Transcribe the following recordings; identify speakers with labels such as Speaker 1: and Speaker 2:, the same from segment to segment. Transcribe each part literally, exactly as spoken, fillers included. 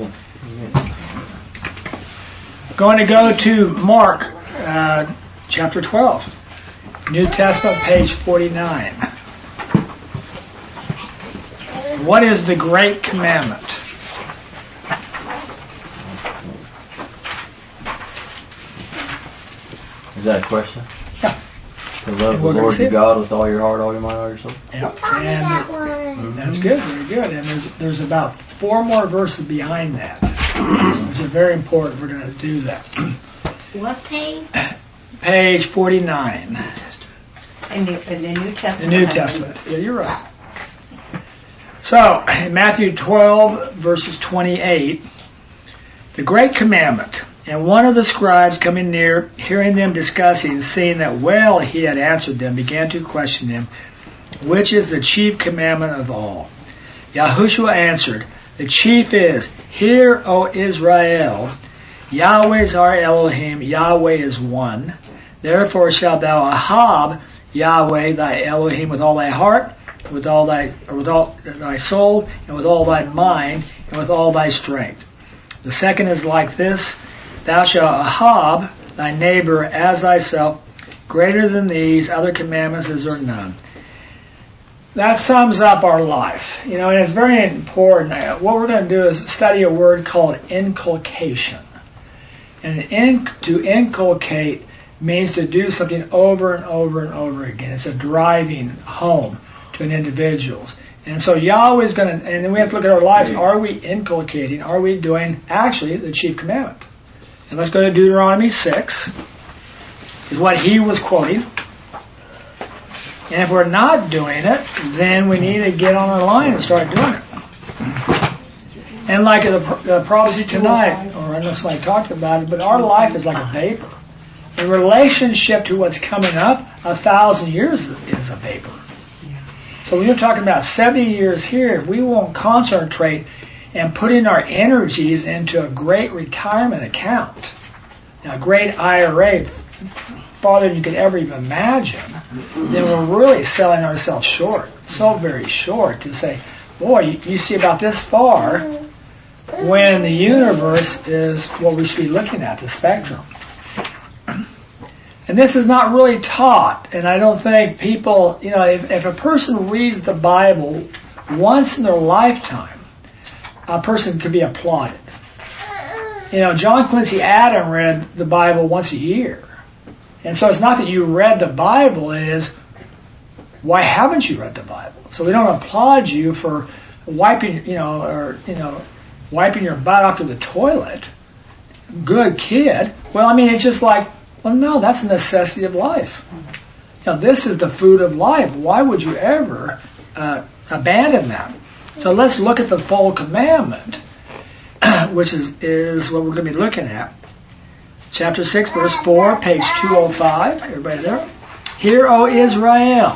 Speaker 1: Amen.
Speaker 2: Going to go to Mark, uh, chapter twelve, New Testament, page forty-nine. What is the great commandment?
Speaker 1: Is that a question?
Speaker 2: Yeah.
Speaker 1: To love the Lord your God with all your heart, all your mind, all your soul?
Speaker 2: Yeah. And mm-hmm. That's good, very good. And there's, there's about four more verses behind that. It's very important. We're going to do that.
Speaker 3: What page?
Speaker 2: Page forty-nine.
Speaker 3: In the, in the New Testament.
Speaker 2: The New Testament. Yeah, you're right. So, in Matthew twelve, verses twenty-eight, the great commandment. And one of the scribes coming near, hearing them discussing, seeing that well he had answered them, began to question him, which is the chief commandment of all? Yahushua answered, the chief is, Hear, O Israel, Yahweh is our Elohim, Yahweh is one. Therefore shalt thou ahab Yahweh thy Elohim with all thy heart, with all thy with all thy soul, and with all thy mind, and with all thy strength. The second is like this, thou shalt ahab thy neighbor as thyself. Greater than these other commandments is there none. That sums up our life. You know, and it's very important. What we're going to do is study a word called inculcation. And in, to inculcate means to do something over and over and over again. It's a driving home to an individual. And so Yahweh is going to, and then we have to look at our lives. Are we inculcating? Are we doing actually the chief commandment? And let's go to Deuteronomy six, is what he was quoting. And if we're not doing it, then we need to get on our line and start doing it. And like the, the prophecy tonight, or unless I talked about it, but our life is like a vapor. In relationship to what's coming up, a thousand years is a vapor. So when you're talking about seventy years here, if we won't concentrate and put in our energies into a great retirement account, a great I R A, farther than you could ever even imagine, then we're really selling ourselves short, so very short, to say, boy, you, you see about this far, when the universe is what we should be looking at, the spectrum. And this is not really taught, and I don't think people, you know, if, if a person reads the Bible once in their lifetime, a person could be applauded. You know, John Quincy Adams read the Bible once a year. And so it's not that you read the Bible, it is, why haven't you read the Bible? So we don't applaud you for wiping, you know, or, you know, wiping your butt after the toilet. Good kid. Well, I mean, it's just like, well, no, that's a necessity of life. You know, this is the food of life. Why would you ever uh, abandon that? So let's look at the full commandment, which is, is what we're going to be looking at. Chapter six, verse four, page two oh five. Everybody there? Hear, O Israel.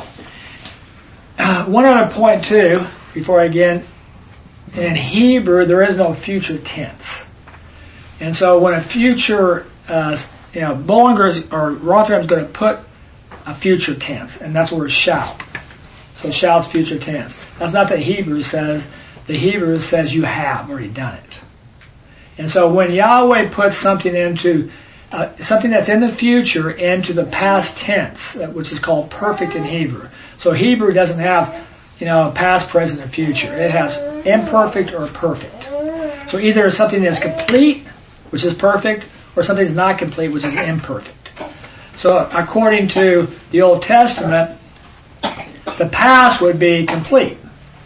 Speaker 2: Uh, one other point, too, before I begin. In Hebrew, there is no future tense. And so when a future, uh, you know, Bollinger's or Rotherham's going to put a future tense, and that's where shall. So shall's future tense. That's not the Hebrew says. The Hebrew says you have already done it. And so when Yahweh puts something into, uh, something that's in the future into the past tense, which is called perfect in Hebrew. So Hebrew doesn't have, you know, past, present, and future. It has imperfect or perfect. So either something is complete, which is perfect, or something is not complete, which is imperfect. So according to the Old Testament, the past would be complete.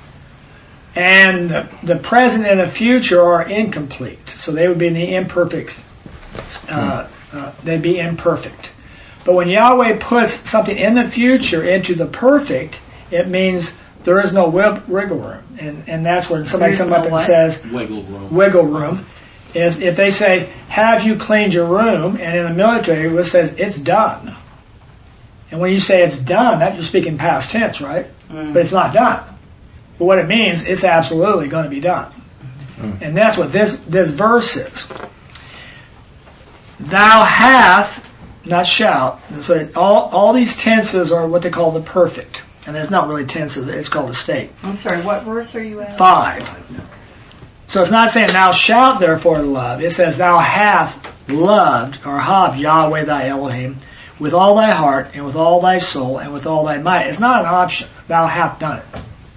Speaker 2: And the, the present and the future are incomplete. So they would be in the imperfect. Uh, uh, they'd be imperfect. But when Yahweh puts something in the future into the perfect, it means there is no wiggle room. And, and that's when somebody comes up and what? says,
Speaker 4: wiggle room.
Speaker 2: Wiggle room. Is if they say, have you cleaned your room? And in the military, it says, it's done. And when you say it's done, that you're speaking past tense, right? Mm. But it's not done. But what it means, it's absolutely going to be done. Mm. And that's what this, this verse is. Thou hath, not shalt. So it, all, all these tenses are what they call the perfect. And it's not really tenses, it's called a state.
Speaker 3: I'm sorry, what verse are you at?
Speaker 2: Five. So it's not saying thou shalt therefore love. It says thou hast loved, or have, Yahweh thy Elohim, with all thy heart, and with all thy soul, and with all thy might. It's not an option. Thou hast done it.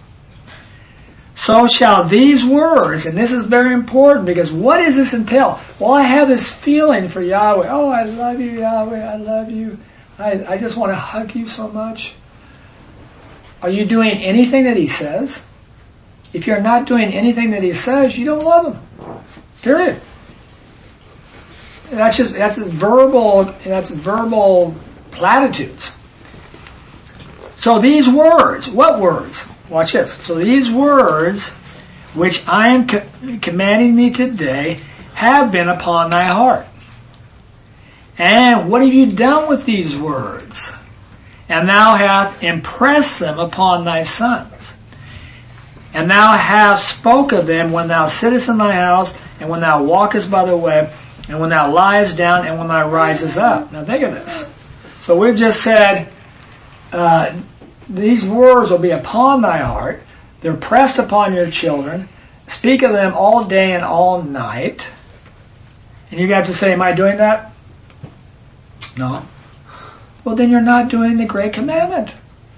Speaker 2: So shall these words, and this is very important, because what does this entail? Well, I have this feeling for Yahweh. Oh, I love you, Yahweh, I love you. I, I just want to hug you so much. Are you doing anything that he says? If you're not doing anything that he says, you don't love him. Period. That's just, that's verbal, that's verbal platitudes. So these words, what words? Watch this. So these words, which I am co- commanding thee today, have been upon thy heart. And what have you done with these words? And thou hast impressed them upon thy sons. And thou hast spoke of them when thou sittest in thy house, and when thou walkest by the way, and when thou liest down, and when thou risest up. Now think of this. So we've just said, uh, these words will be upon thy heart. They're pressed upon your children. Speak of them all day and all night. And you have to say, am I doing that? No. Well, then you're not doing the great commandment.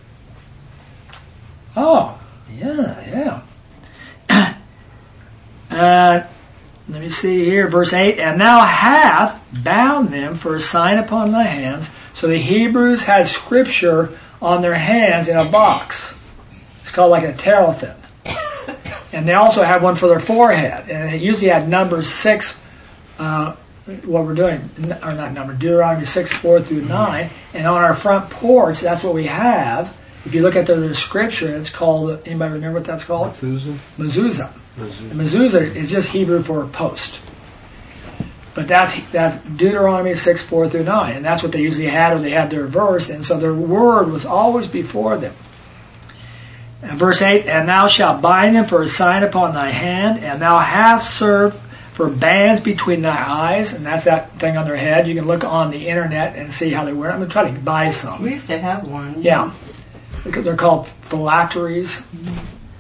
Speaker 2: Oh, yeah, yeah. uh, let me see here, verse eight. And thou hast bound them for a sign upon thy hands. So the Hebrews had scripture on their hands in a box. It's called like a teraphim. And they also have one for their forehead. And it usually had number six, uh, what we're doing, or not number, Deuteronomy six, four through nine. And on our front porch, that's what we have. If you look at the, the scripture, it's called, anybody remember what that's called?
Speaker 4: Mezuzah.
Speaker 2: Mezuzah. Mezuzah is just Hebrew for post. But that's that's Deuteronomy six, four through nine. And that's what they usually had, or they had their verse. And so their word was always before them. And verse eight, and thou shalt bind them for a sign upon thy hand, and thou hast served for bands between thy eyes. And that's that thing on their head. You can look on the internet and see how they wear it. I'm going to try to buy some.
Speaker 3: We used to have one.
Speaker 2: Yeah. They're called phylacteries. Mm-hmm.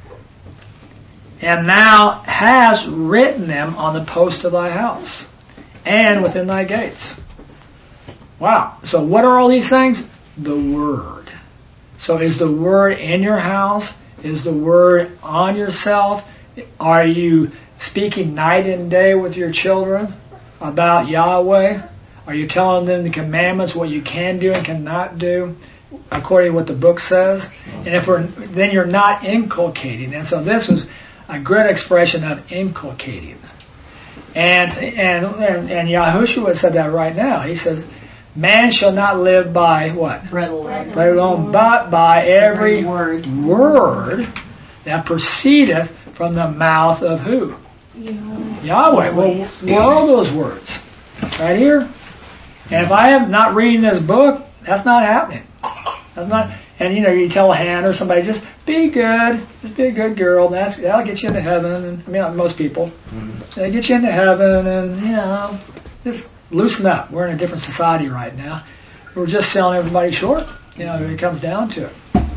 Speaker 2: And thou hast written them on the post of thy house, and within thy gates. Wow. So what are all these things? The Word. So is the Word in your house? Is the Word on yourself? Are you speaking night and day with your children about Yahweh? Are you telling them the commandments, what you can do and cannot do, according to what the book says? And if we're, then you're not inculcating. And so this was a good expression of inculcating. And and and, and Yahushua said that right now. He says, man shall not live by what?
Speaker 3: Bread alone.
Speaker 2: Bread alone, but by every,
Speaker 3: every word.
Speaker 2: word that proceedeth from the mouth of who?
Speaker 3: Yahweh.
Speaker 2: Yahweh. Well, where are those words? Right here. And if I am not reading this book, that's not happening. That's not. And you know, you tell Hannah or somebody, just be good, just be a good girl. That's that'll get you into heaven. And I mean, most people, mm-hmm. They get you into heaven, and you know, just loosen up. We're in a different society right now. We're just selling everybody short. You know, it comes down to it.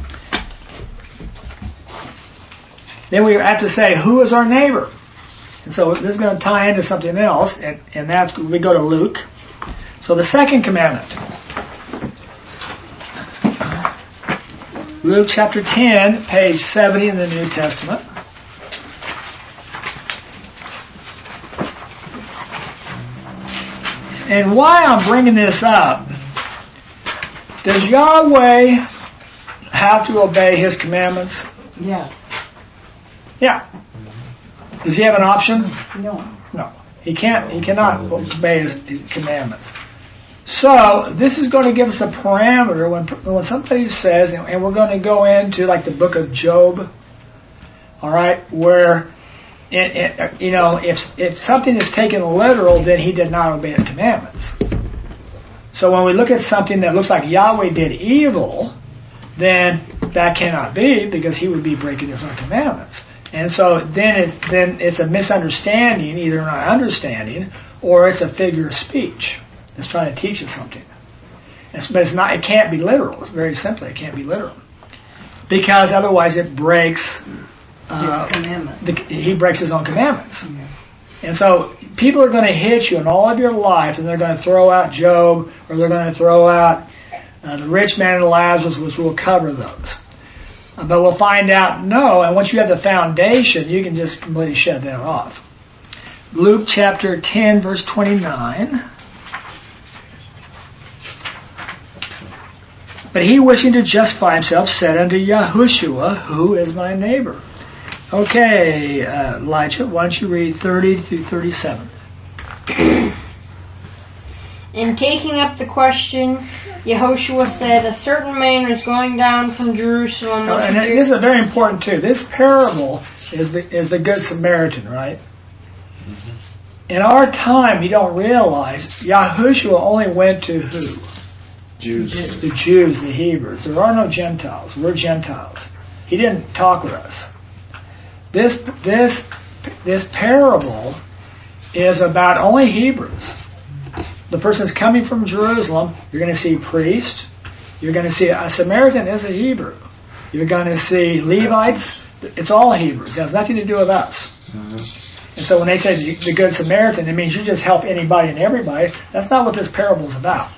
Speaker 2: Then we have to say, who is our neighbor? And so this is going to tie into something else, and, and that's we go to Luke. So the second commandment. Luke chapter ten, page seventy in the New Testament. And why I'm bringing this up, does Yahweh have to obey His commandments?
Speaker 3: Yes.
Speaker 2: Yeah. Does He have an option?
Speaker 3: No.
Speaker 2: No. He can't. He cannot obey His commandments. So this is going to give us a parameter when when somebody says, and we're going to go into like the book of Job, all right, where it, it, you know if if something is taken literal, then he did not obey His commandments. So when we look at something that looks like Yahweh did evil, then that cannot be, because He would be breaking His own commandments. And so then it's then it's a misunderstanding, either not understanding or it's a figure of speech. It's trying to teach us something. It's, but it's not, it can't be literal. It's very simply, it can't be literal. Because otherwise it breaks uh,
Speaker 3: His commandment.
Speaker 2: the, he breaks his own commandments.
Speaker 3: Yeah.
Speaker 2: And so people are going to hit you in all of your life, and they're going to throw out Job, or they're going to throw out uh, the rich man and Lazarus, which will cover those. Uh, but we'll find out, no, and once you have the foundation, you can just completely shut that off. Luke chapter ten, verse twenty-nine. But he, wishing to justify himself, said unto Yahushua, who is my neighbor? Okay, uh, Elijah, why don't you read thirty through thirty-seven?
Speaker 4: In taking up the question, Yehoshua said, a certain man was going down from Jerusalem.
Speaker 2: Oh, and
Speaker 4: to
Speaker 2: this is very important too. This parable is the, is the Good Samaritan, right? Mm-hmm. In our time, you don't realize Yahushua only went to who?
Speaker 1: Jews.
Speaker 2: The Jews, the Hebrews. There are no Gentiles. We're Gentiles. He didn't talk with us. This this this parable is about only Hebrews. The person's coming from Jerusalem. You're going to see priest. You're going to see a Samaritan is a Hebrew. You're going to see Levites. It's all Hebrews. It has nothing to do with us. Mm-hmm. And so when they say the Good Samaritan, it means you just help anybody and everybody. That's not what this parable is about.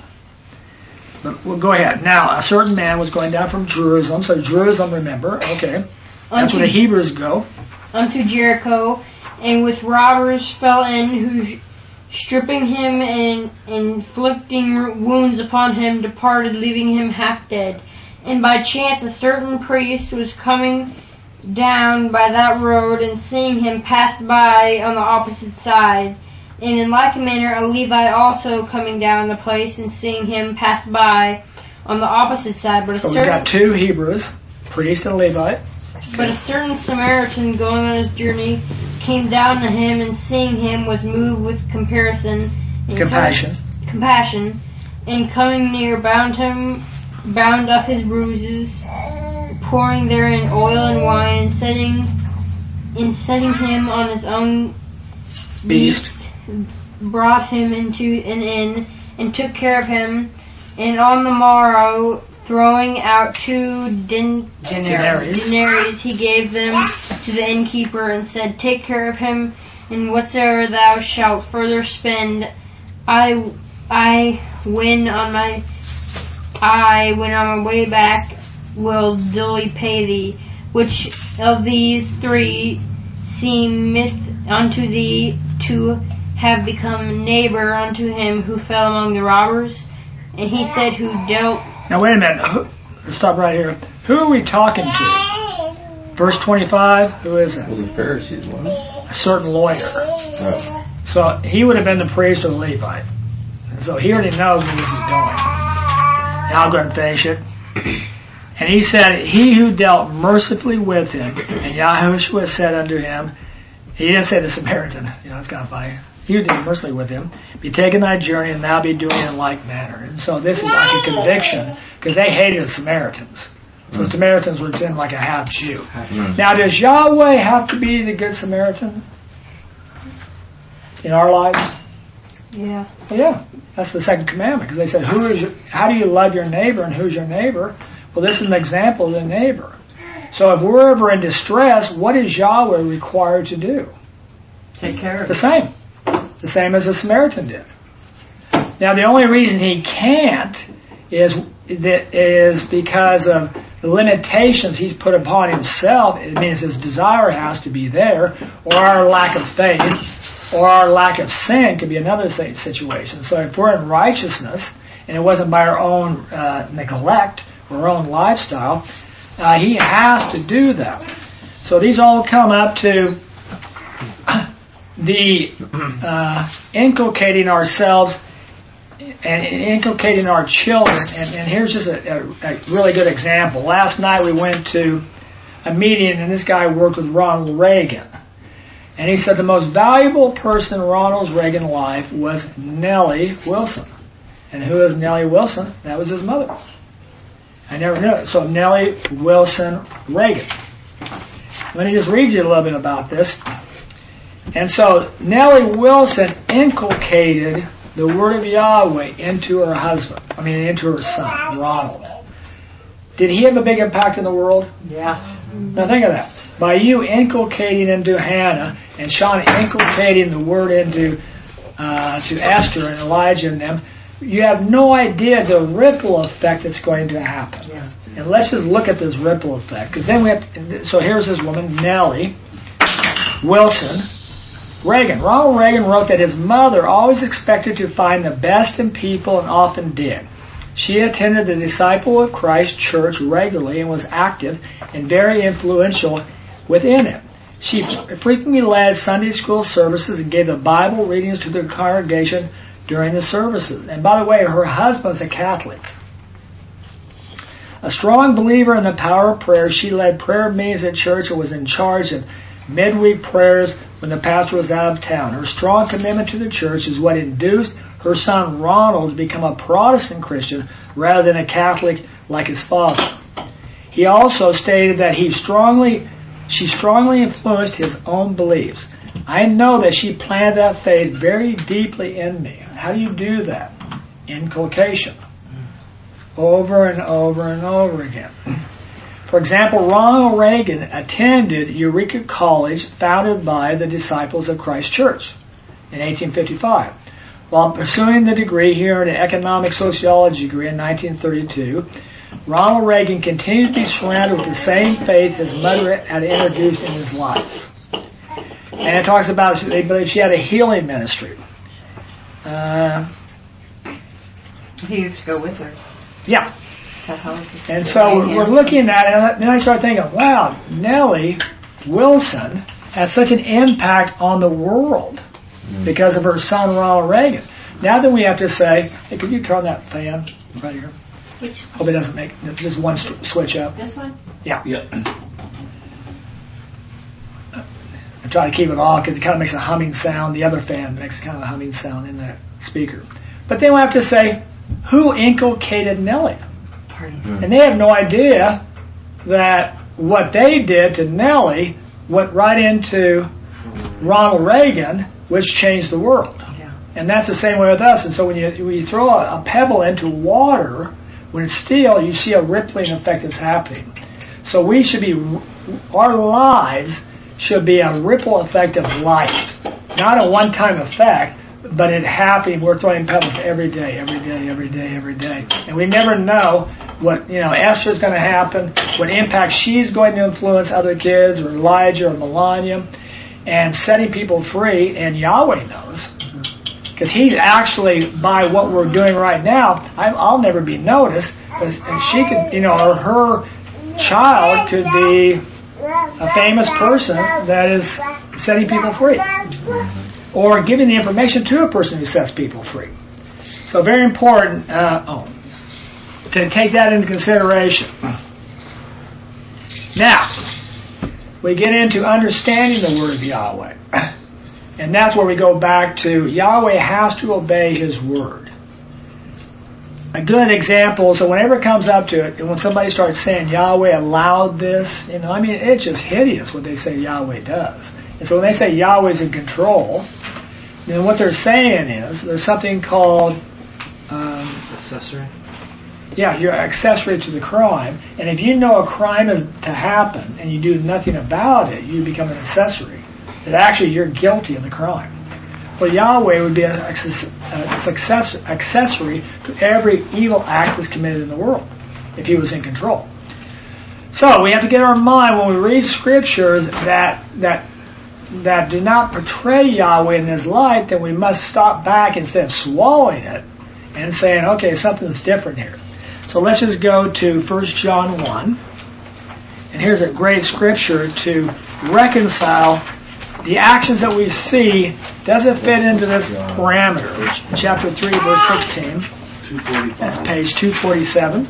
Speaker 2: But we'll go ahead. Now, a certain man was going down from Jerusalem. So Jerusalem, remember, okay. That's where the Hebrews go.
Speaker 4: Unto Jericho, and with robbers fell in, who, stripping him and inflicting wounds upon him, departed, leaving him half dead. And by chance a certain priest was coming down by that road, and seeing him passed by on the opposite side. And in like manner a Levite also coming down the place, and seeing him passed by on the opposite side. But a
Speaker 2: so
Speaker 4: certain,
Speaker 2: we've got two Hebrews, priest and Levite.
Speaker 4: But a certain Samaritan going on his journey came down to him, and seeing him was moved with comparison and
Speaker 2: compassion.
Speaker 4: Com- compassion, and coming near bound him, bound up his bruises, pouring therein oil and wine, and setting, and setting him on his own beast, beast brought him into an inn, and took care of him. And on the morrow, throwing out two din-
Speaker 2: denarii.
Speaker 4: denaries, he gave them to the innkeeper, and said, take care of him, and whatsoever thou shalt further spend, I, I, when on my, I, when on my way back, will duly pay thee. Which of these three seemeth unto thee to have become neighbor unto him who fell among the robbers? And he said, who dealt...
Speaker 2: Now wait a minute. Who, let's stop right here. Who are we talking to? Verse twenty-five. Who is it?
Speaker 1: Well, the Pharisees, wasn't it?
Speaker 2: A certain lawyer.
Speaker 1: Oh.
Speaker 2: So he would have been the priest or the Levite. And so he already knows where this is going. Now I'll go and finish it. And he said, he who dealt mercifully with him, and Yahushua said unto him, he didn't say the Samaritan. You know, it's kind of funny. He who dealt mercifully with him, be taken thy journey, and thou be doing in like manner. And so this is like a conviction, because they hated the Samaritans. So the Samaritans were then like a half Jew. Mm. Now, does Yahweh have to be the Good Samaritan in our lives?
Speaker 4: Yeah.
Speaker 2: Well, yeah. That's the second commandment, because they said, "Who is your, how do you love your neighbor, and who's your neighbor?" Well, this is an example of the neighbor. So if we're ever in distress, what is Yahweh required to do?
Speaker 3: Take care of
Speaker 2: The
Speaker 3: it.
Speaker 2: same. The same as the Samaritan did. Now, the only reason he can't is that is because of the limitations he's put upon himself. It means his desire has to be there, or our lack of faith, or our lack of sin could be another situation. So if we're in righteousness, and it wasn't by our own uh, neglect or our own lifestyle, uh, he has to do that. So these all come up to the uh, inculcating ourselves and inculcating our children. And, and here's just a, a, a really good example. Last night we went to a meeting, and this guy worked with Ronald Reagan. And he said the most valuable person in Ronald Reagan's life was Nellie Wilson. And who is Nellie Wilson? That was his mother. I never knew it. So Nellie Wilson Reagan. Let me just read you a little bit about this. And so Nellie Wilson inculcated the word of Yahweh into her husband. I mean, into her son, Ronald. Did he have a big impact in the world?
Speaker 3: Yeah.
Speaker 2: Now think of that. By you inculcating into Hannah and Sean inculcating the word into uh, to Esther and Elijah and them, you have no idea the ripple effect that's going to happen.
Speaker 3: Yeah.
Speaker 2: And let's just look at this ripple effect, because then we have to, so here's this woman, Nellie Wilson Reagan. Ronald Reagan wrote that his mother always expected to find the best in people and often did. She attended the Disciple of Christ Church regularly and was active and very influential within it. She frequently led Sunday school services and gave the Bible readings to the congregation during the services. And by the way, her husband's a Catholic. A strong believer in the power of prayer, she led prayer meetings at church and was in charge of midweek prayers when the pastor was out of town. Her strong commitment to the church is what induced her son Ronald to become a Protestant Christian rather than a Catholic like his father. He also stated that he strongly, she strongly influenced his own beliefs. I know that she planted that faith very deeply in me. How do you do that? Inculcation. Over and over and over again. For example, Ronald Reagan attended Eureka College, founded by the Disciples of Christ Church in eighteen fifty-five. While pursuing the degree, he earned an economic sociology degree in nineteen thirty-two. Ronald Reagan continued to be surrounded with the same faith his mother had introduced in his life. And it talks about, they believe she had a healing ministry. Uh,
Speaker 3: He used to go with her.
Speaker 2: yeah.
Speaker 3: And
Speaker 2: And so we're looking at it, and then I started thinking, wow, Nellie Wilson had such an impact on the world because of her son, Ronald Reagan. Now that we have to say, hey, could you turn that fan right here?
Speaker 4: Which?
Speaker 2: Hope it doesn't make just one st- switch up.
Speaker 4: This one?
Speaker 2: Yeah.
Speaker 1: Yeah.
Speaker 2: I try to keep it off because it kind of makes a humming sound. The other fan makes kind of a humming sound in the speaker. But then we have to say, who inculcated Nellie?
Speaker 3: Pardon.
Speaker 2: And they have no idea that what they did to Nellie went right into Ronald Reagan, which changed the world.
Speaker 3: Yeah.
Speaker 2: And that's the same way with us. And so when you, when you throw a, a pebble into water, when it's still, you see a rippling effect that's happening. So we should be, our lives should be a ripple effect of life. Not a one-time effect, but it happening. We're throwing pebbles every day, every day, every day, every day. And we never know what, you know, Esther's going to happen, what impact she's going to influence other kids, or Elijah or Melania, and setting people free, and Yahweh knows. Because he's actually, by what we're doing right now, I, I'll never be noticed, but she could, you know, or her child could be a famous person that is setting people free. Or giving the information to a person who sets people free. So very important uh, oh, to take that into consideration. Now, we get into understanding the Word of Yahweh. And that's where we go back to Yahweh has to obey His Word. A good example, so whenever it comes up to it, and when somebody starts saying Yahweh allowed this, you know, I mean, it's just hideous what they say Yahweh does. And so when they say Yahweh's in control, then what they're saying is there's something called um,
Speaker 1: Accessory.
Speaker 2: yeah, you're accessory to the crime. And if you know a crime is to happen and you do nothing about it, you become an accessory. That actually you're guilty of the crime. Well, Yahweh would be an accessory to every evil act that's committed in the world if He was in control. So we have to get our mind when we read scriptures that that that do not portray Yahweh in this light, then we must stop back instead of swallowing it and saying, okay, something's different here. So let's just go to First John one. And here's a great scripture to reconcile the actions that we see. Does it fit into this parameter? Chapter three, verse sixteen. That's page two forty-seven.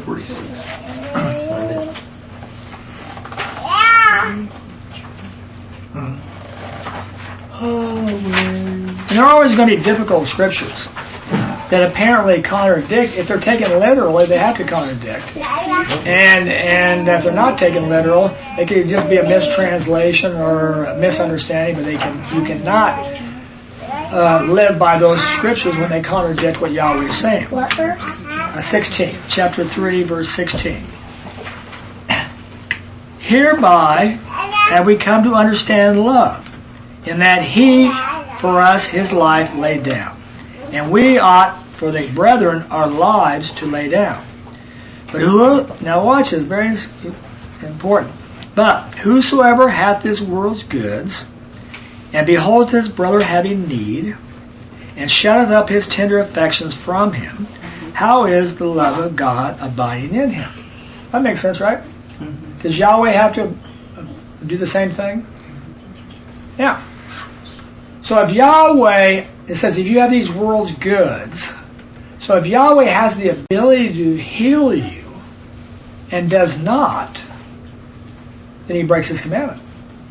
Speaker 2: And there are always going to be difficult scriptures that apparently contradict. If they're taken literally, they have to contradict. And and if they're not taken literal, it could just be a mistranslation or a misunderstanding. But they can you cannot uh, live by those scriptures when they contradict what Yahweh is saying.
Speaker 5: What verse?
Speaker 2: Uh, sixteen, chapter three, verse sixteen. Hereby have we come to understand love, in that he for us his life laid down. And we ought for the brethren our lives to lay down. But who, now watch this, very important. But whosoever hath this world's goods, and beholdeth his brother having need, and shutteth up his tender affections from him, how is the love of God abiding in him? That makes sense, right? Does Yahweh have to do the same thing? Yeah. So if Yahweh, it says if you have these world's goods, so if Yahweh has the ability to heal you and does not, then he breaks his commandment.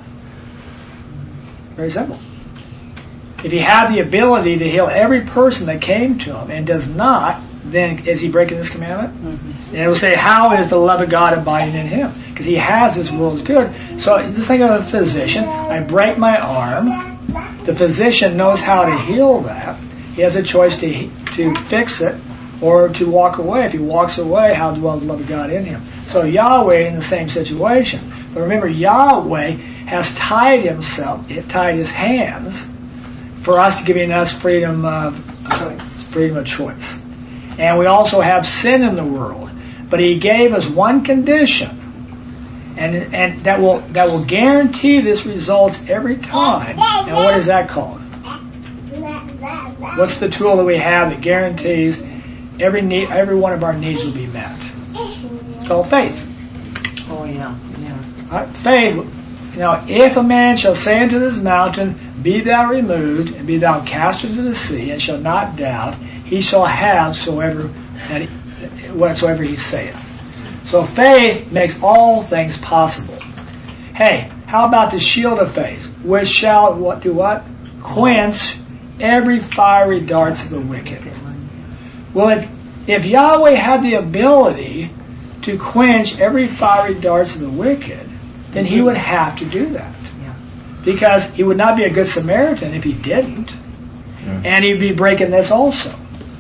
Speaker 2: Very simple. If he had the ability to heal every person that came to him and does not, then is he breaking this commandment? Mm-hmm. And it will say, how is the love of God abiding in him? Because he has this world's good. So just think of a physician. I break my arm. The physician knows how to heal that. He has a choice to to fix it or to walk away. If he walks away, how dwells the love of God in him? So Yahweh in the same situation. But remember, Yahweh has tied himself, tied his hands for us, giving us freedom of choice. Freedom of choice. And we also have sin in the world. But he gave us one condition, and and that will that will guarantee this results every time. And what is that called? What's the tool that we have that guarantees every need, every one of our needs will be met? It's called faith.
Speaker 3: Oh yeah, yeah.
Speaker 2: Right? Faith. You know, if a man shall say unto this mountain, be thou removed, and be thou cast into the sea, and shall not doubt, he shall have soever that he, whatsoever he saith. So faith makes all things possible. Hey, how about the shield of faith, which shall what do what? Quench every fiery darts of the wicked. Well, if if Yahweh had the ability to quench every fiery darts of the wicked, then he would have to do that. Because he would not be a good Samaritan if he didn't. And he'd be breaking this also.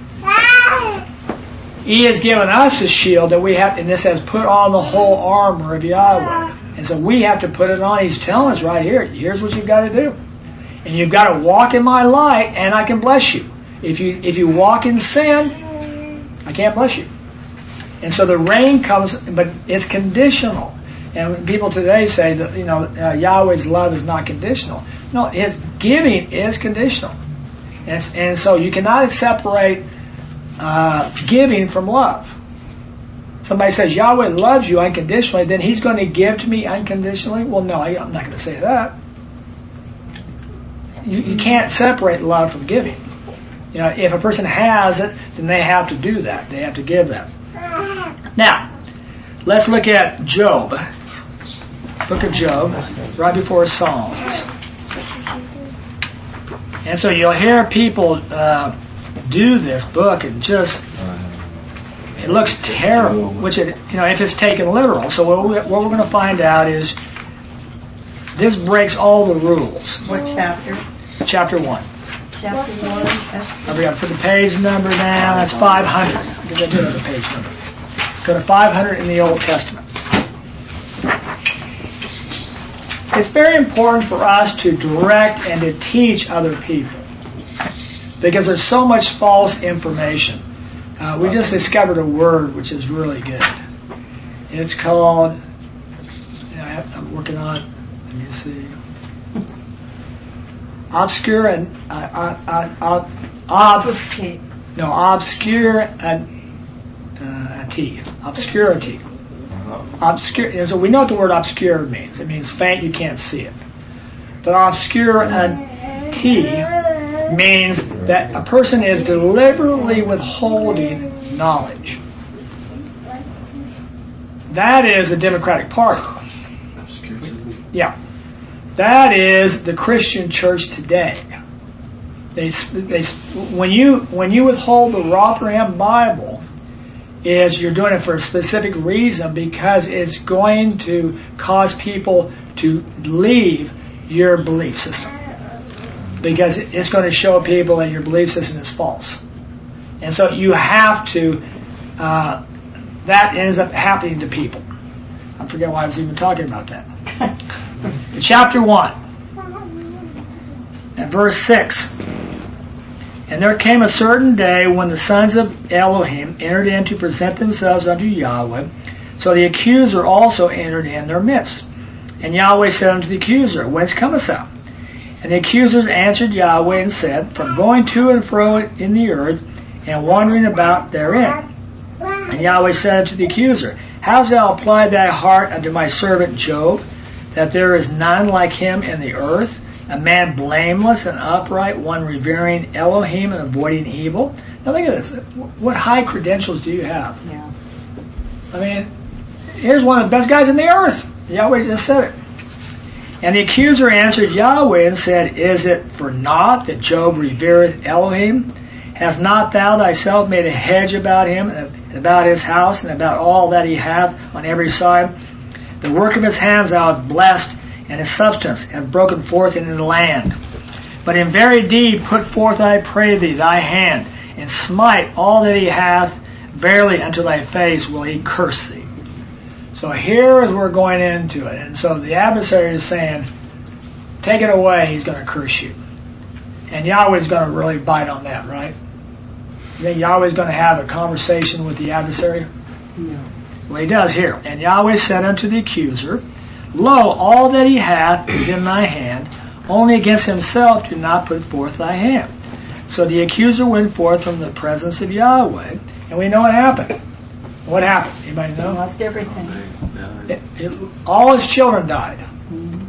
Speaker 2: He has given us a shield that we have, and this says, put on the whole armor of Yahweh. And so we have to put it on. He's telling us right here, here's what you've got to do. And you've got to walk in my light, and I can bless you. If you if you walk in sin, I can't bless you. And so the rain comes, but it's conditional. And people today say that, you know, uh, Yahweh's love is not conditional. No, his giving is conditional. And, and so you cannot separate uh, giving from love. Somebody says, Yahweh loves you unconditionally, then he's going to give to me unconditionally? Well, no, I, I'm not going to say that. You, you can't separate love from giving. You know, if a person has it, then they have to do that. They have to give that. Now, let's look at Job. Book of Job, right before Psalms. And so you'll hear people uh, do this book and just, it looks terrible, which it, you know, if it's taken literal. So what, we, what we're going to find out is this breaks all the rules.
Speaker 3: What chapter?
Speaker 2: Chapter one.
Speaker 3: Chapter one.
Speaker 2: I've got to put the page number down. That's five hundred. Give that the page number. Go to five hundred in the Old Testament. It's very important for us to direct and to teach other people because there's so much false information. Uh, we just discovered a word which is really good. It's called, you know, I have, I'm working on it. Let me see. Obscure and uh, uh, uh, uh, ob, no, obscure and uh, T, obscurity. Obscure. So we know what the word obscure means. It means faint, you can't see it. But obscurity means that a person is deliberately withholding knowledge. That is the Democratic Party. Yeah. That is the Christian church today. They, they, when you when you withhold the Rotherham Bible, is you're doing it for a specific reason because it's going to cause people to leave your belief system. Because it's going to show people that your belief system is false. And so you have to, uh, that ends up happening to people. I forget why I was even talking about that. Chapter one, and verse six. And there came a certain day when the sons of Elohim entered in to present themselves unto Yahweh. So the accuser also entered in their midst. And Yahweh said unto the accuser, Whence comest thou? And the accusers answered Yahweh and said, From going to and fro in the earth, and wandering about therein. And Yahweh said unto the accuser, Hast thou applied thy heart unto my servant Job, that there is none like him in the earth, a man blameless and upright, one revering Elohim and avoiding evil? Now look at this. What high credentials do you have?
Speaker 3: Yeah.
Speaker 2: I mean, here's one of the best guys in the earth. Yahweh just said it. And the accuser answered Yahweh and said, Is it for naught that Job revereth Elohim? Hast not thou thyself made a hedge about him, and about his house, and about all that he hath on every side? The work of his hands thou hast blessed, and his substance hath broken forth in the land. But in very deed put forth, I pray thee, thy hand, and smite all that he hath. Verily unto thy face will he curse thee. So here is we're going into it. And so the adversary is saying, take it away, he's going to curse you. And Yahweh's going to really bite on that, right? You think Yahweh's going to have a conversation with the adversary?
Speaker 3: No.
Speaker 2: Well, he does here. And Yahweh said unto the accuser, Lo, all that he hath is in thy hand, only against himself do not put forth thy hand. So the accuser went forth from the presence of Yahweh, and we know what happened. What happened? Anybody know?
Speaker 3: Lost everything.
Speaker 2: It, it, all his children died.
Speaker 3: Mm-hmm.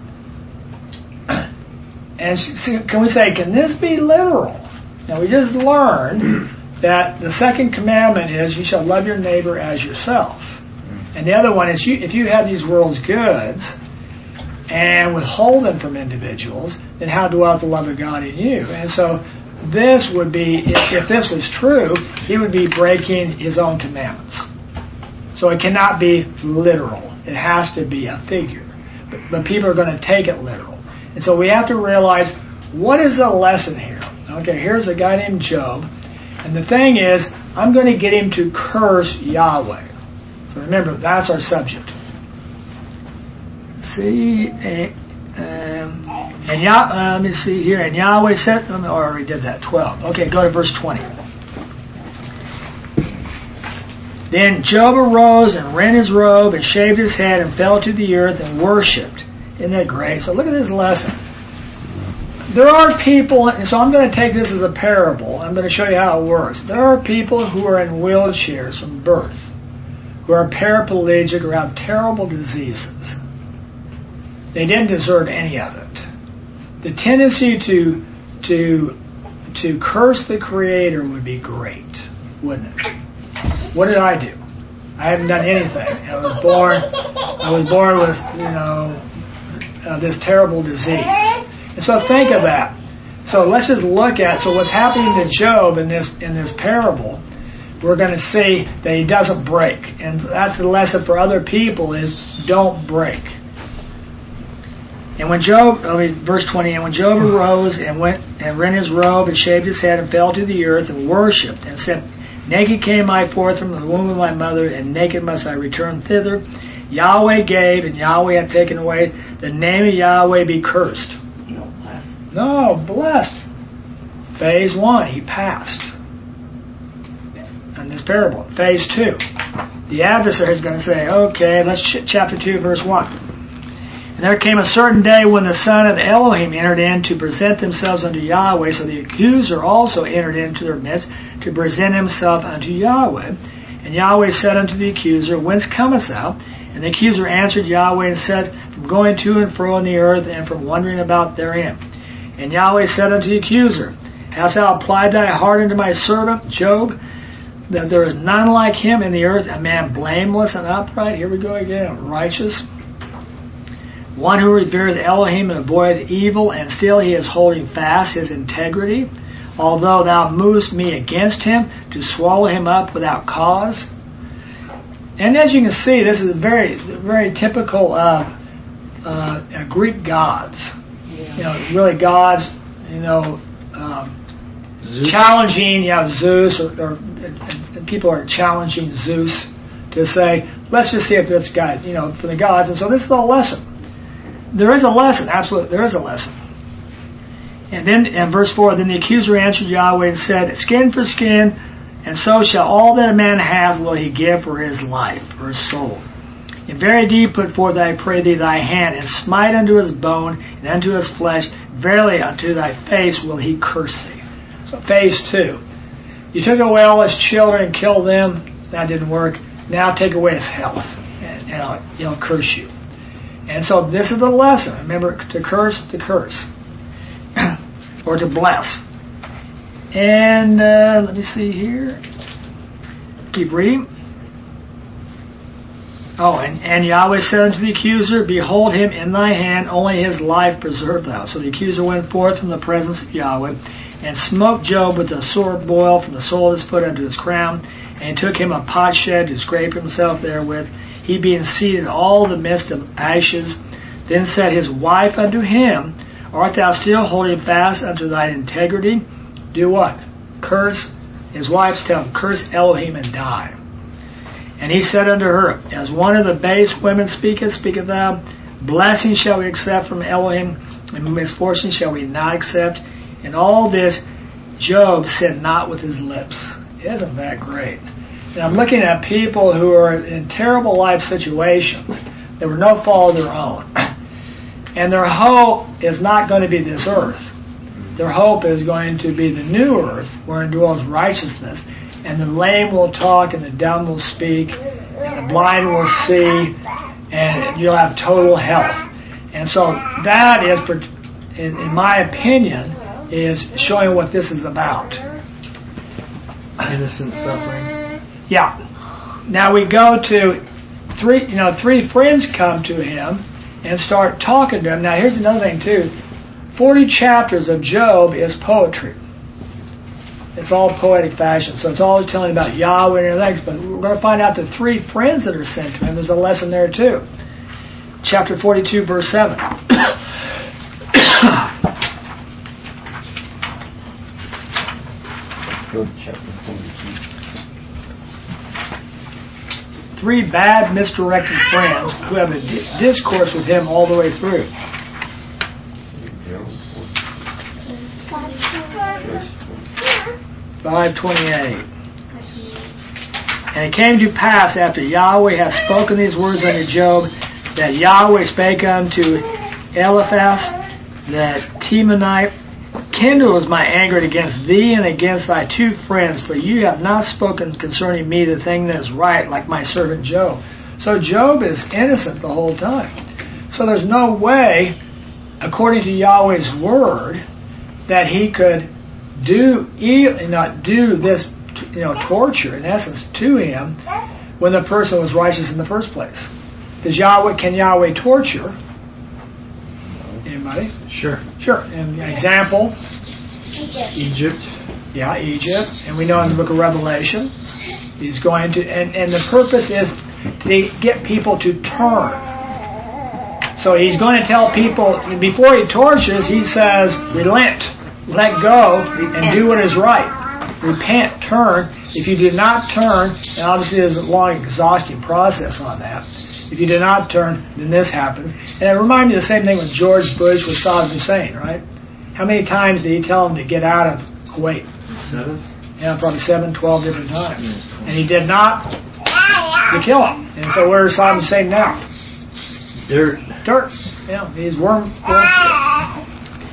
Speaker 2: And see, can we say, can this be literal? Now we just learned that the second commandment is you shall love your neighbor as yourself. And the other one is you, if you have these world's goods and withhold them from individuals, then how dwelleth the love of God in you? And so this would be, if, if this was true, he would be breaking his own commandments. So it cannot be literal. It has to be a figure. But, but people are going to take it literal. And so we have to realize, what is the lesson here? Okay, here's a guy named Job. And the thing is, I'm going to get him to curse Yahweh. So remember, that's our subject. See, uh, um, and Yah, uh, let me see here. And Yahweh said, oh, I already did that, twelve. Okay, go to verse twenty. Then Job arose and rent his robe and shaved his head and fell to the earth and worshipped. Isn't that great? So look at this lesson. There are people, and so I'm going to take this as a parable. I'm going to show you how it works. There are people who are in wheelchairs from birth, who are paraplegic or have terrible diseases. They didn't deserve any of it. The tendency to to to curse the Creator would be great, wouldn't it? What did I do? I haven't done anything. I was born. I was born with you know uh, this terrible disease. And so think of that. So let's just look at so what's happening to Job in this in this parable. We're going to see that he doesn't break, and that's the lesson for other people: is don't break. And when Job, I mean, verse twenty, and when Job arose and went and rent his robe and shaved his head and fell to the earth and worshipped and said, Naked came I forth from the womb of my mother, and naked must I return thither. Yahweh gave, and Yahweh hath taken away. The name of Yahweh be cursed.
Speaker 3: No, blessed.
Speaker 2: No, blessed. Phase one, he passed. In this parable. Phase two, the adversary is going to say, okay, let's ch- chapter two, verse one. And there came a certain day when the son of Elohim entered in to present themselves unto Yahweh. So the accuser also entered into their midst to present himself unto Yahweh. And Yahweh said unto the accuser, Whence comest thou? And the accuser answered Yahweh and said, From going to and fro in the earth, and from wandering about therein. And Yahweh said unto the accuser, Hast thou applied thy heart unto my servant Job, that there is none like him in the earth, a man blameless and upright? Here we go again, righteous. One who revereth Elohim and avoideth evil, and still he is holding fast his integrity, although thou movest me against him to swallow him up without cause. And as you can see, this is very, very typical of uh, uh, Greek gods.
Speaker 3: Yeah.
Speaker 2: You know, really gods. You know, um, challenging. Yeah, Zeus, or, or and people are challenging Zeus to say, let's just see if it's God, you know, from the gods. And so this is a lesson. There is a lesson, absolutely, there is a lesson. And then in verse four, then the accuser answered Yahweh and said, skin for skin, and so shall all that a man hath will he give for his life, for his soul. In very deed put forth, I pray thee, thy hand, and smite unto his bone, and unto his flesh. Verily unto thy face will he curse thee. So phase two. You took away all his children and killed them. That didn't work. Now take away his health, and, and he'll curse you. And so this is the lesson. Remember, to curse, to curse. Or to bless. And uh, let me see here. Keep reading. Oh, and, and Yahweh said unto the accuser, behold him in thy hand, only his life preserve thou. So the accuser went forth from the presence of Yahweh, and smote Job with a sore boil from the sole of his foot unto his crown, and took him a potsherd to scrape himself therewith, he being seated in all the midst of ashes. Then said his wife unto him, art thou still holding fast unto thine integrity? Do what? Curse. His wife's telling him, curse Elohim and die. And he said unto her, as one of the base women speaketh, speaketh thou, blessing shall we accept from Elohim, and misfortune shall we not accept. And all this Job said not with his lips. Isn't that great? And I'm looking at people who are in terrible life situations. There were no fault of their own. And their hope is not going to be this earth. Their hope is going to be the new earth, wherein dwells righteousness. And the lame will talk, and the dumb will speak, and the blind will see, and you'll have total health. And so that is, in, in my opinion, is showing what this is about.
Speaker 1: Innocent suffering.
Speaker 2: Yeah. Now we go to three, you know, three friends come to him and start talking to him. Now here's another thing too. Forty chapters of Job is poetry. It's all poetic fashion. So it's all telling about Yahweh and everything. But we're going to find out the three friends that are sent to him. There's a lesson there too. Chapter forty-two, verse seven.
Speaker 1: Go to chapter forty-two.
Speaker 2: Three bad, misdirected friends who have a di- discourse with him all the way through. five twenty-eight. And it came to pass after Yahweh had spoken these words unto Job, that Yahweh spake unto Eliphaz, the Temanite, kindle was my anger against thee and against thy two friends, for you have not spoken concerning me the thing that is right, like my servant Job. So Job is innocent the whole time. So there's no way, according to Yahweh's word, that he could do not do this, you know, torture in essence to him when the person was righteous in the first place. Does Yahweh can Yahweh torture? Anybody?
Speaker 1: Sure.
Speaker 2: Sure. An example.
Speaker 1: Egypt.
Speaker 2: Yeah, Egypt. And we know in the book of Revelation, he's going to, and, and the purpose is to get people to turn. So he's going to tell people, before he tortures, he says, relent, let go, and do what is right. Repent, turn. If you do not turn, and obviously there's a long, exhausting process on that. If you do not turn, then this happens. And it reminds me of the same thing with George Bush with Saddam Hussein, right? How many times did he tell him to get out of Kuwait?
Speaker 1: Seven.
Speaker 2: Yeah, probably seven, twelve different times. And he did not to kill him. And so where is Saddam Hussein now?
Speaker 1: Dirt.
Speaker 2: Dirt. Yeah, he's worm. worm.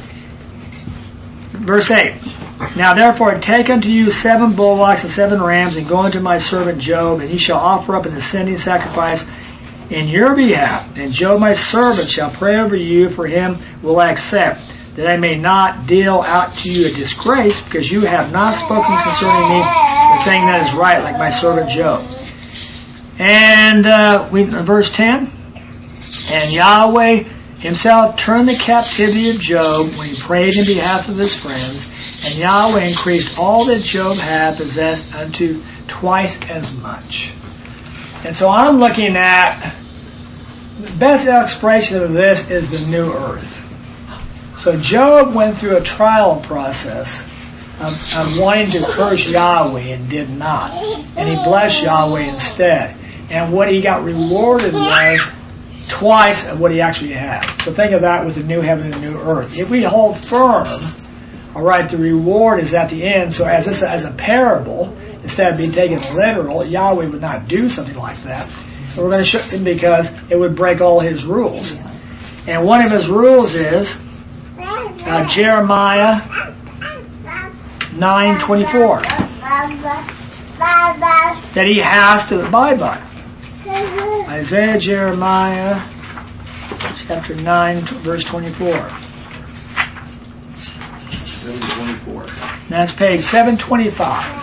Speaker 2: Verse eight. Now therefore take unto you seven bullocks and seven rams, and go unto my servant Job, and he shall offer up an ascending sacrifice in your behalf. And Job my servant shall pray over you, for him will I accept, that I may not deal out to you a disgrace, because you have not spoken concerning me the thing that is right, like my servant Job. And uh, we verse ten. And Yahweh himself turned the captivity of Job when he prayed in behalf of his friends. And Yahweh increased all that Job had possessed unto twice as much. And so I'm looking at, the best expression of this is the new earth. So Job went through a trial process of, of wanting to curse Yahweh and did not. And he blessed Yahweh instead. and what he got rewarded was twice of what he actually had. So think of that with the new heaven and new earth. If we hold firm, all right, the reward is at the end. So as this as a parable, instead of being taken literal, Yahweh would not do something like that. And we're going to show him because it would break all his rules. And one of his rules is uh, Jeremiah nine twenty-four that he has to abide by. Isaiah, Jeremiah, chapter nine, verse twenty-four.
Speaker 1: seven twenty-four.
Speaker 2: That's page seven twenty-five.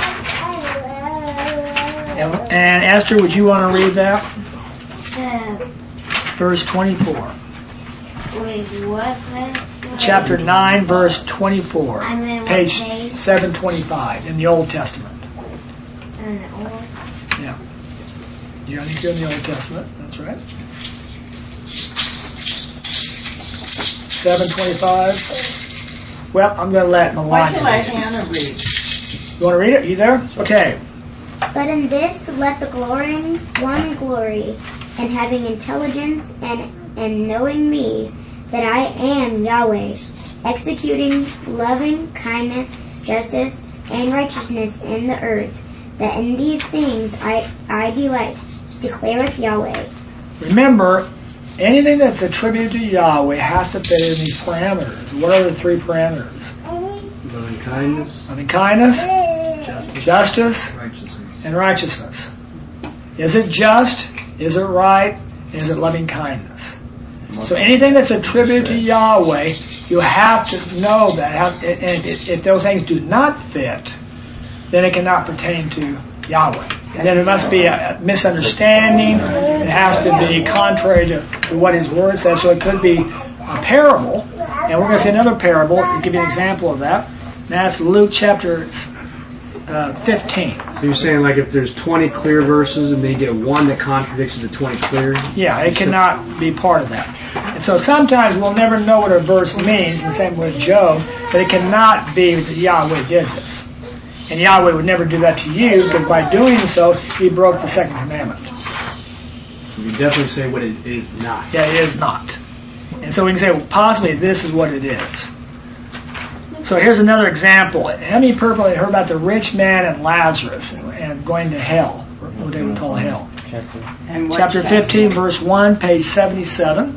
Speaker 2: And, and Esther, would you want to read that?
Speaker 4: Uh,
Speaker 2: Verse twenty-four.
Speaker 4: wait, what?
Speaker 2: Chapter nine, verse twenty-four.
Speaker 4: I'm in what
Speaker 2: Page
Speaker 4: page?
Speaker 2: seven twenty-five in the Old Testament.
Speaker 4: An old.
Speaker 2: Yeah. You only go in the Old Testament. That's right. seven twenty-five. Well, I'm going to let
Speaker 3: Why
Speaker 2: Melania
Speaker 3: don't you let
Speaker 2: read it.
Speaker 3: Hannah read?
Speaker 2: You want to read it? You there? Okay.
Speaker 5: But in this let the glorying one glory, and having intelligence and, and knowing me, that I am Yahweh, executing loving kindness, justice, and righteousness in the earth, that in these things I, I delight, declareth Yahweh.
Speaker 2: Remember, anything that's attributed to Yahweh has to fit in these parameters. What are the three parameters?
Speaker 6: Loving kindness,
Speaker 2: Loving kindness,
Speaker 6: justice,
Speaker 2: justice,
Speaker 6: righteousness.
Speaker 2: and righteousness. Is it just? Is it right? Is it loving kindness? So anything that's attributed to Yahweh, you have to know that. And if those things do not fit, then it cannot pertain to Yahweh. And then it must be a misunderstanding. It has to be contrary to what His Word says. So it could be a parable. And we're going to see another parable to give you an example of that. And that's Luke chapter uh, fifteen.
Speaker 6: So you're saying like if there's twenty clear verses and they get one that contradicts the twenty clear?
Speaker 2: Yeah, it cannot be part of that. And so sometimes we'll never know what a verse means, and same with Job, but it cannot be that Yahweh did this. And Yahweh would never do that to you, because by doing so, He broke the second commandment.
Speaker 6: So you definitely say what it is not.
Speaker 2: Yeah, it is not. And so we can say, well, possibly this is what it is. So here's another example. How many people have heard about the rich man and Lazarus and, and going to hell, or what they would call hell?
Speaker 3: And what
Speaker 2: Chapter fifteen, verse one, page seventy-seven.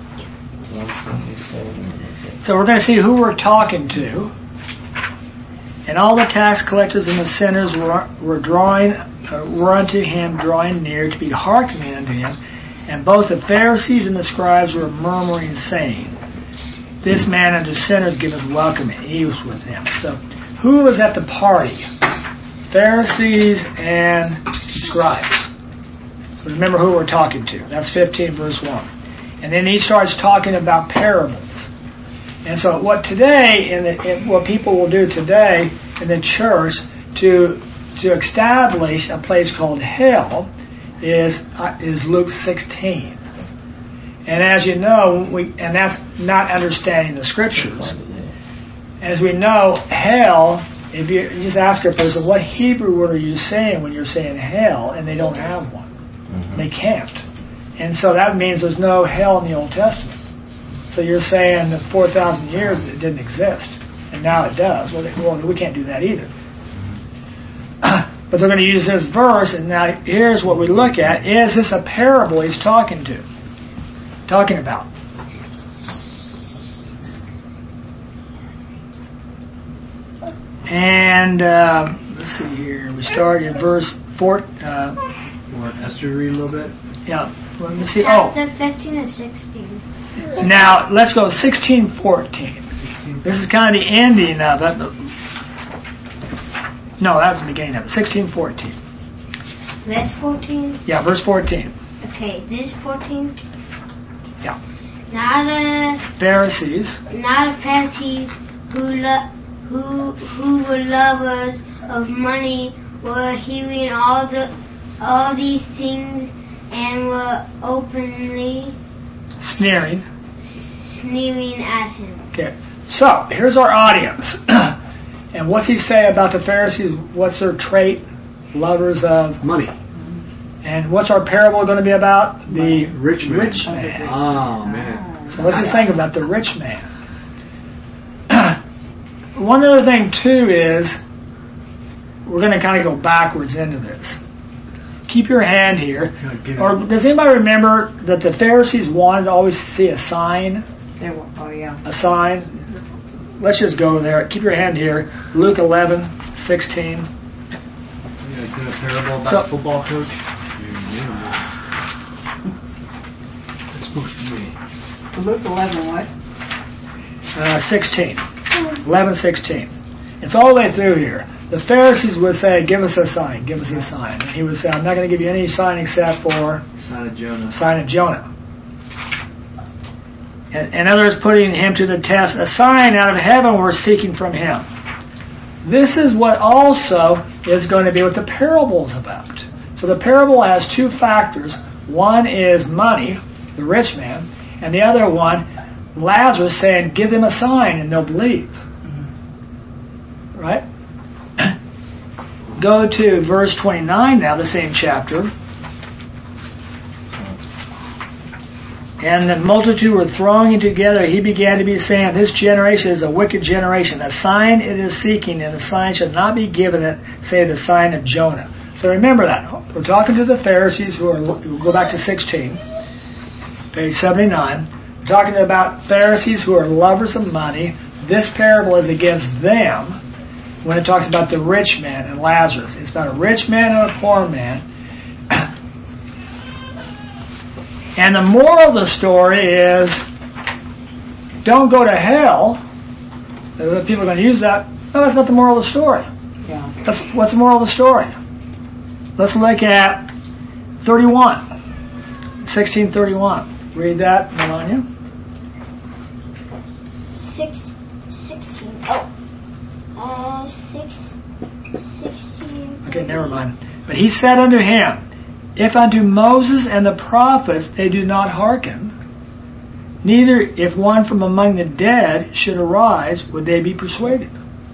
Speaker 2: So we're going to see who we're talking to. And all the tax collectors and the sinners were, were drawing, uh, were unto him drawing near to be hearkening unto him. And both the Pharisees and the scribes were murmuring, saying, This man unto sinners giveth welcome, and he was with him. So who was at the party? Pharisees and scribes. So remember who we're talking to. That's fifteen, verse one. And then he starts talking about parables. And so what today, in, the, in what people will do today in the church to to establish a place called hell is uh, is Luke sixteen. And as you know, we and that's not understanding the scriptures. As we know, hell, if you, you just ask a person, what Hebrew word are you saying when you're saying hell, and they don't have one. Mm-hmm. They can't. And so that means there's no hell in the Old Testament. So you're saying that four thousand years it didn't exist, and now it does. Well, they, well we can't do that either. But they're going to use this verse, and now here's what we look at. Is this a parable he's talking to? Talking about? And uh, let's see here. We start in verse four. Uh,
Speaker 6: Want Esther to read a little bit?
Speaker 2: yeah. Let me see.
Speaker 4: Chapter
Speaker 2: Oh,
Speaker 4: fifteen and sixteen.
Speaker 2: now let's go sixteen fourteen. This is kind of the ending of it. No, that was the beginning of it. sixteen fourteen.
Speaker 4: Verse fourteen?
Speaker 2: Yeah, verse fourteen.
Speaker 4: Okay, this fourteen?
Speaker 2: Yeah.
Speaker 4: Now the
Speaker 2: Pharisees.
Speaker 4: Now the Pharisees who lo- who who were lovers of money were hearing all the all these things and were openly
Speaker 2: Sneering.
Speaker 4: sneering at him.
Speaker 2: Okay. So, here's our audience. And what's he say about the Pharisees? What's their trait? Lovers of
Speaker 6: Money.
Speaker 2: And what's our parable going to be about? The
Speaker 6: Rich man.
Speaker 2: Rich man.
Speaker 6: Oh, man.
Speaker 2: So let's just think about the rich man. One other thing, too, is we're going to kind of go backwards into this. Keep your hand here. Or does anybody remember that the Pharisees wanted to always see a sign?
Speaker 3: They were, oh, yeah.
Speaker 2: A sign? Let's just go there. Keep your hand here. Luke eleven, sixteen.
Speaker 6: You guys did a parable about
Speaker 2: So-
Speaker 6: a football coach? That's supposed to be.
Speaker 3: Luke eleven, what?
Speaker 2: Uh, sixteen. eleven, sixteen. It's all the way through here. The Pharisees would say, give us a sign, give us a sign. And he would say, I'm not going to give you any sign except for
Speaker 6: Sign of Jonah.
Speaker 2: the sign of Jonah. In, in other words, putting him to the test, a sign out of heaven we're seeking from him. This is what also is going to be what the parable is about. So the parable has two factors. One is money, the rich man, and the other one, Lazarus saying, give them a sign and they'll believe. Right? Go to verse twenty-nine now, the same chapter. And the multitude were thronging together. He began to be saying, this generation is a wicked generation. A sign it is seeking, and the sign shall not be given it, say the sign of Jonah. So remember that. We're talking to the Pharisees who are, we'll go back to sixteen, page seventy-nine. We're talking about Pharisees who are lovers of money. This parable is against them when it talks about the rich man and Lazarus. It's about a rich man and a poor man. And the moral of the story is, don't go to hell. People are going to use that. No, that's not the moral of the story.
Speaker 3: Yeah.
Speaker 2: That's, what's the moral of the story? Let's look at thirty-one. sixteen thirty-one. Read that, Melania.
Speaker 5: Six, sixteen. Oh. Uh, six, sixteen.
Speaker 2: Okay, never mind. But he said unto him, if unto Moses and the prophets they do not hearken, neither if one from among the dead should arise, would they be persuaded.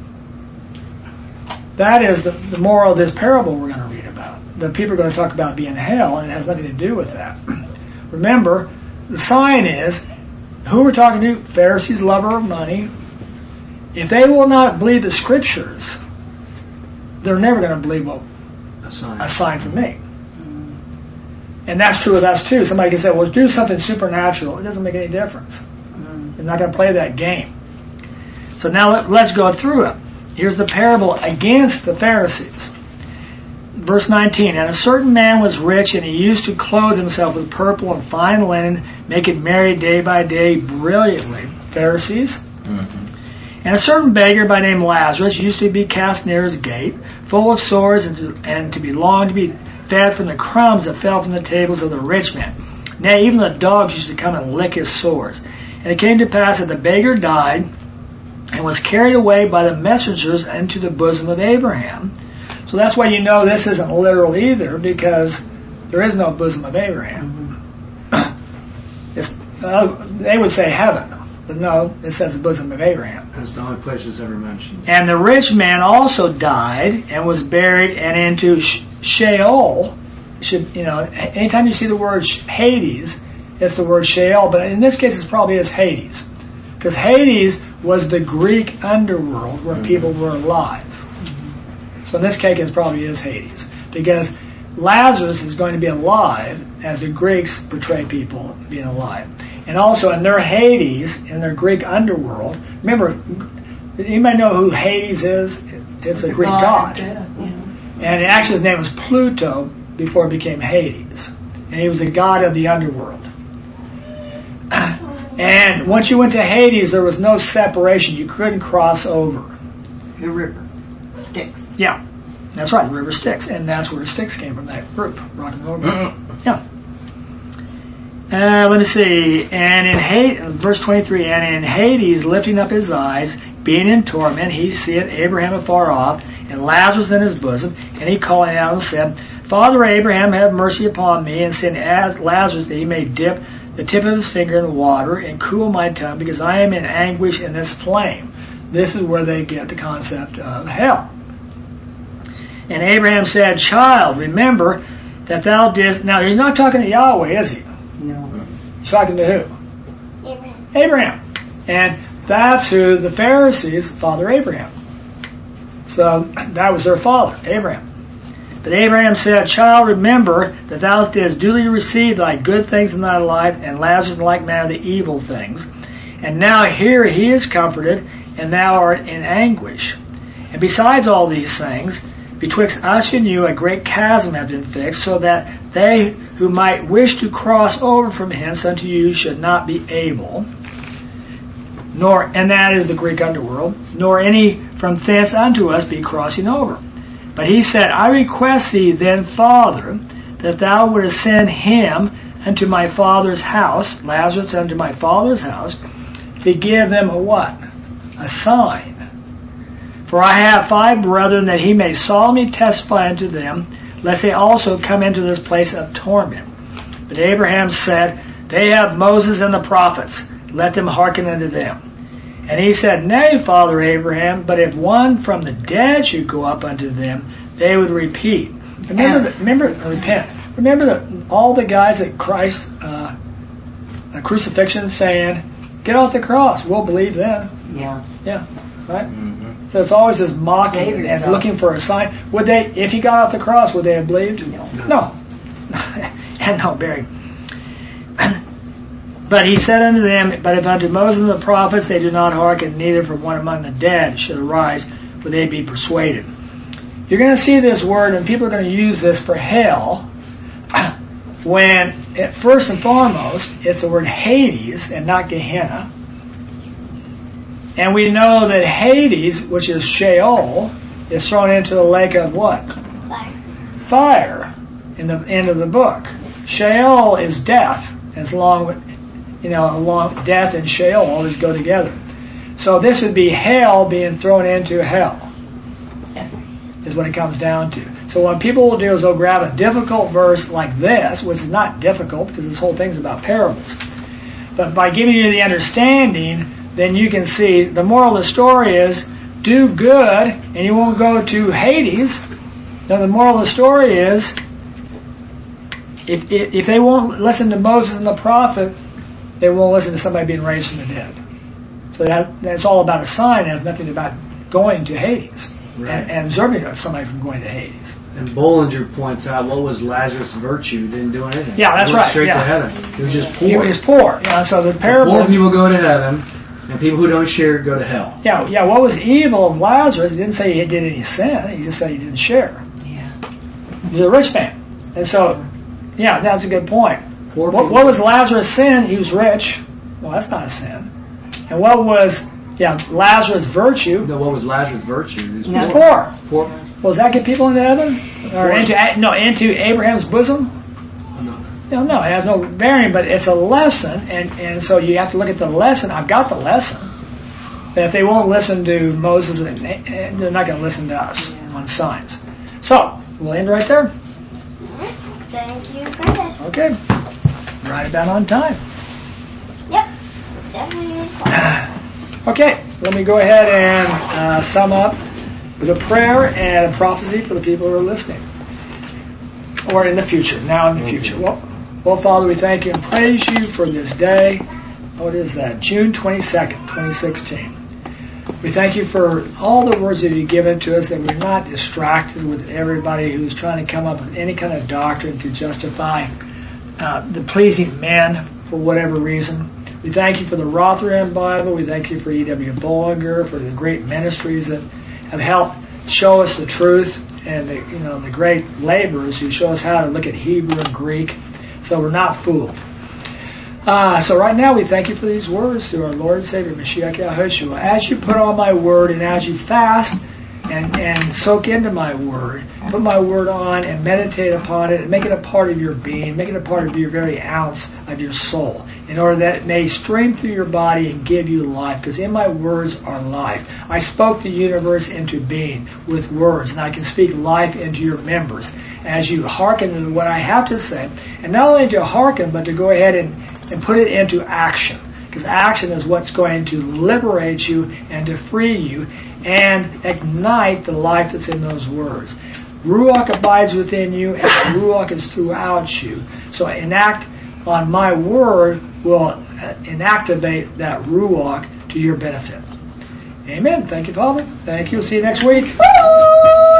Speaker 2: That is the, the moral of this parable we're going to read about. The people are going to talk about being hell, and it has nothing to do with that. Remember, the sign is, who we're talking to, Pharisees, lover of money. If they will not believe the scriptures, they're never going to believe what
Speaker 6: A sign.
Speaker 2: a sign from me. And that's true of us too. Somebody can say, well, do something supernatural. It doesn't make any difference.
Speaker 3: Mm.
Speaker 2: They're not going to play that game. So now let, let's go through it. Here's the parable against the Pharisees. Verse nineteen, and a certain man was rich, and he used to clothe himself with purple and fine linen, making merry day by day brilliantly. Pharisees.
Speaker 1: Mm-hmm.
Speaker 2: And a certain beggar by name Lazarus used to be cast near his gate, full of sores, and to, and to be longed to be fed from the crumbs that fell from the tables of the rich man. Nay, even the dogs used to come and lick his sores. And it came to pass that the beggar died and was carried away by the messengers into the bosom of Abraham. So that's why you know this isn't literal either, because there is no bosom of Abraham. It's, uh, they would say heaven, but no, it says the bosom of Abraham.
Speaker 6: That's the only place it's ever mentioned.
Speaker 2: And the rich man also died and was buried, and into Sheol. Should, you know, anytime you see the word Hades, it's the word Sheol, but in this case it probably is Hades, because Hades was the Greek underworld where mm-hmm. people were alive. Mm-hmm. So in this case it probably is Hades, because Lazarus is going to be alive as the Greeks portray people being alive. And also in their Hades, in their Greek underworld, remember, anybody know who Hades is? It's a Greek god. And actually his name was Pluto before it became Hades. And he was the god of the underworld. And once you went to Hades, there was no separation. You couldn't cross over.
Speaker 3: The river. Styx.
Speaker 2: Yeah, that's right, the river Styx. And that's where Styx came from, that group, rock and roll group. Mm-hmm. Yeah. Uh, let me see. And in Hades, verse twenty-three, and in Hades, lifting up his eyes, being in torment, he seeth Abraham afar off, and Lazarus in his bosom, and he calling out and said, Father Abraham, have mercy upon me, and send Lazarus that he may dip the tip of his finger in the water and cool my tongue, because I am in anguish in this flame. This is where they get the concept of hell. And Abraham said, Child, remember that thou didst. Now, he's not talking to Yahweh, is he?
Speaker 3: No.
Speaker 2: He's talking to who?
Speaker 5: Abraham.
Speaker 2: Abraham. And that's who the Pharisees, Father Abraham. So that was their father, Abraham. But Abraham said, Child, remember that thou didst duly receive thy good things in thy life, and Lazarus in like manner the evil things. And now here he is comforted, and thou art in anguish. And besides all these things, betwixt us and you a great chasm hath been fixed, so that they who might wish to cross over from hence unto you should not be able, nor, and that is the Greek underworld, nor any from thence unto us be crossing over. But he said, I request thee then, Father, that thou wouldest send him unto my father's house, Lazarus unto my father's house, to give them a what? A sign. For I have five brethren, that he may solemnly testify unto them, lest they also come into this place of torment. But Abraham said, They have Moses and the prophets, let them hearken unto them. And he said, Nay, Father Abraham, but if one from the dead should go up unto them, they would repeat. Remember, the, remember, repent. Remember the, all the guys at Christ uh, the crucifixion saying, "Get off the cross, we'll believe then."
Speaker 3: Yeah.
Speaker 2: Yeah, right.
Speaker 1: Mm-hmm.
Speaker 2: So it's always this mocking
Speaker 3: Save
Speaker 2: and
Speaker 3: yourself.
Speaker 2: looking for a sign. Would they, if he got off the cross, would they have believed?
Speaker 3: No.
Speaker 2: No. And no, Barry. But he said unto them, But if unto Moses and the prophets they do not hearken, neither from one among the dead should arise, would they be persuaded. You're going to see this word, and people are going to use this for hell, when, it, first and foremost, it's the word Hades and not Gehenna. And we know that Hades, which is Sheol, is thrown into the lake of what?
Speaker 5: Fire.
Speaker 2: Fire, in the end of the book. Sheol is death. It's along with, you know, along death and Sheol always go together. So this would be hell being thrown into hell, is what it comes down to. So what people will do is they'll grab a difficult verse like this, which is not difficult because this whole thing's about parables. But by giving you the understanding, then you can see the moral of the story is do good and you won't go to Hades. Now the moral of the story is if, if, if they won't listen to Moses and the prophet, they won't listen to somebody being raised from the dead. So that that's all about a sign. It has nothing about going to Hades.
Speaker 6: Right.
Speaker 2: And, and observing somebody from going to Hades.
Speaker 6: And Bollinger points out, what was Lazarus' virtue? Didn't do anything.
Speaker 2: Yeah, that's
Speaker 6: he went
Speaker 2: right,
Speaker 6: Straight
Speaker 2: yeah.
Speaker 6: to heaven. He was just
Speaker 2: He
Speaker 6: poor.
Speaker 2: was poor. Yeah, so the parable.
Speaker 6: Poor people go to heaven, and people who don't share go to hell.
Speaker 2: Yeah, yeah. What was evil of Lazarus? He didn't say he did any sin. He just said he didn't share.
Speaker 3: Yeah.
Speaker 2: He was a rich man, and so, yeah, that's a good point.
Speaker 6: Poor
Speaker 2: What,
Speaker 6: people.
Speaker 2: what was Lazarus' sin? He was rich. Well, that's not a sin. And what was, yeah, Lazarus' virtue?
Speaker 6: No, what was Lazarus' virtue? He was
Speaker 2: He was
Speaker 3: No.
Speaker 2: poor.
Speaker 6: Poor.
Speaker 2: Well, does that get people into heaven, or into no into Abraham's bosom?
Speaker 6: No.
Speaker 2: No, no, it has no bearing, but it's a lesson, and, and so you have to look at the lesson. I've got the lesson. That if they won't listen to Moses, and, and they're not going to listen to us on signs. So, we'll end right there.
Speaker 5: Thank you for this.
Speaker 2: Okay. Right about on time.
Speaker 5: Yep. seven minutes clock.
Speaker 2: Okay, let me go ahead and uh, sum up with a prayer and a prophecy for the people who are listening. Or in the future, now in the future. Well, well, Father, we thank you and praise you for this day. What is that? June twenty-second, twenty sixteen. We thank you for all the words that you've given to us, that we're not distracted with everybody who's trying to come up with any kind of doctrine to justify uh, the pleasing men for whatever reason. We thank you for the Rotherham Bible. We thank you for E W Bollinger, for the great ministries that have helped show us the truth, and the, you know, the great laborers who show us how to look at Hebrew and Greek, so we're not fooled. Uh, so right now we thank you for these words through our Lord and Savior, Mashiach Yahushua. As you put on my word, and as you fast and, and soak into my word, put my word on and meditate upon it and make it a part of your being, make it a part of your very ounce of your soul, in order that it may stream through your body and give you life, because in my words are life. I spoke the universe into being with words, and I can speak life into your members as you hearken to what I have to say, and not only to hearken, but to go ahead and, and put it into action, because action is what's going to liberate you and to free you and ignite the life that's in those words. Ruach abides within you, and Ruach is throughout you. So enact on my word will inactivate that Ruach to your benefit. Amen. Thank you, Father. Thank you. See you next week.